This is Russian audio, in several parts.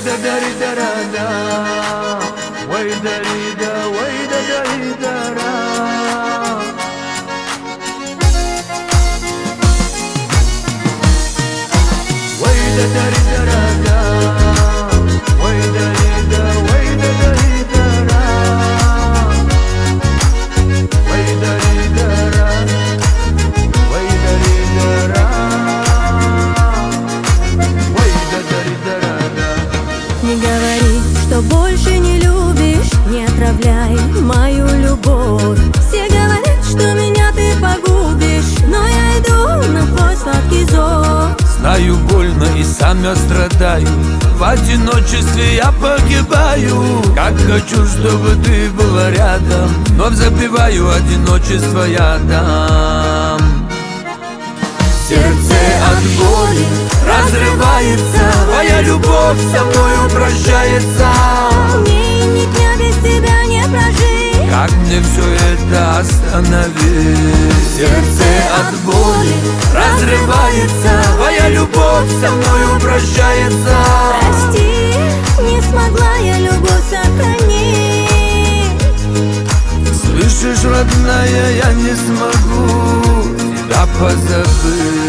da da ri da ra da, way da ri da, way da da ri da ra. Way da da ri da ra da, way da ri da, way da da ri da ra. Way da ri da ra, way da ri da ra. Way da da ri da ra da. Не говори, что больше не любишь, не отравляй мою любовь. Все говорят, что меня ты погубишь, но я иду на твой сладкий зов. Знаю, больно и сам я страдаю, в одиночестве я погибаю. Как хочу, чтобы ты была рядом, но запиваю одиночество ядом. Сердце от боли разрывается, твоя любовь со мною прощается. Мне ни дня без тебя не прожить. Как мне все это остановить? Сердце от боли разрывается, твоя любовь со мною прощается. Прости, не смогла я любовь сохранить. Слышишь, родная, я не смогу тебя позабыть.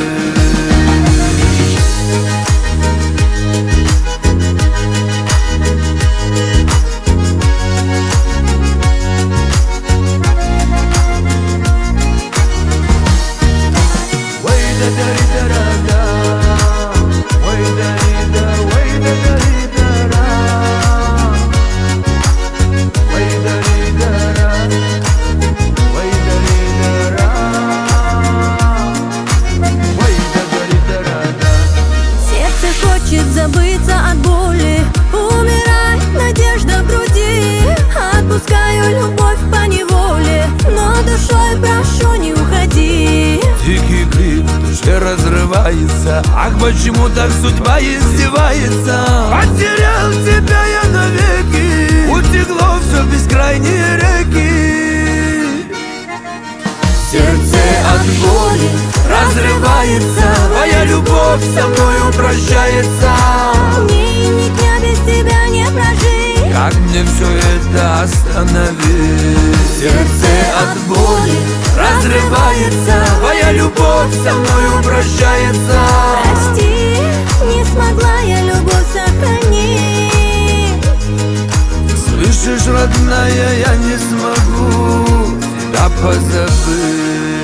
Забыться от боли, умирает надежда в груди. Отпускаю любовь по неволе, но душой прошу, не уходи. Дикий крик в душе разрывается, ах, почему так судьба издевается? Потерял тебя я навеки, утекло все в бескрайние реки. Сердце от боли разрывается, твоя любовь со мною прощается. Мне ни дня без тебя не прожить. Как мне все это остановить? Сердце от боли разрывается, твоя любовь со мною прощается. Прости, не смогла я любовь сохранить. Слышишь, родная, я не смогу тебя позабыть.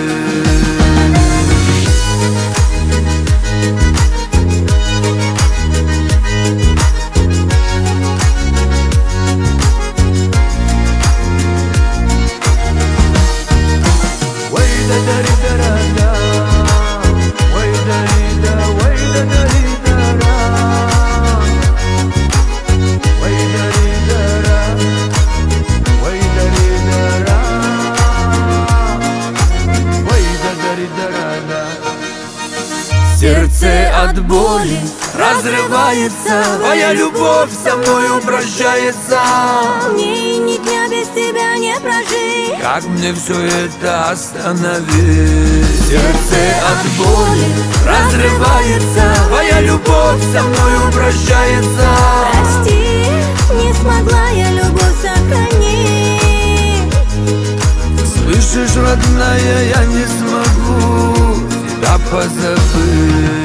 Сердце от боли разрывается, твоя любовь со мною прощается. Мне ни дня без тебя не прожить. Как мне все это остановить? Сердце от боли разрывается, твоя любовь со мною прощается. Прости, не смогла я любовь сохранить. Слышишь, родная, я не смогу тебя позабыть.